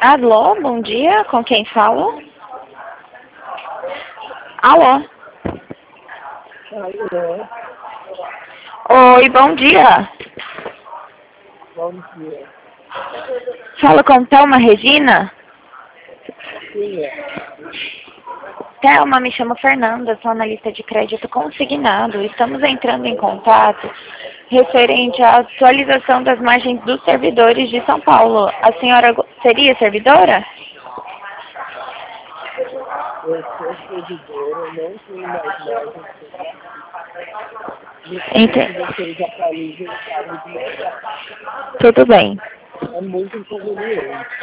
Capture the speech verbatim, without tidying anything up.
Alô, bom dia, com quem falo? Alô? Alô, Oi, bom dia. bom dia. Fala com Thelma Regina? Quem é? Thelma, me chamo Fernanda, sou analista de crédito consignado. Estamos entrando em contato referente à atualização das margens dos servidores de São Paulo. A senhora go- seria servidora? Eu sou servidora, não tenho mais margem para Gostaria que Ente- vocês atualizem o carro de mercado. Tudo bem. É muito inconveniente.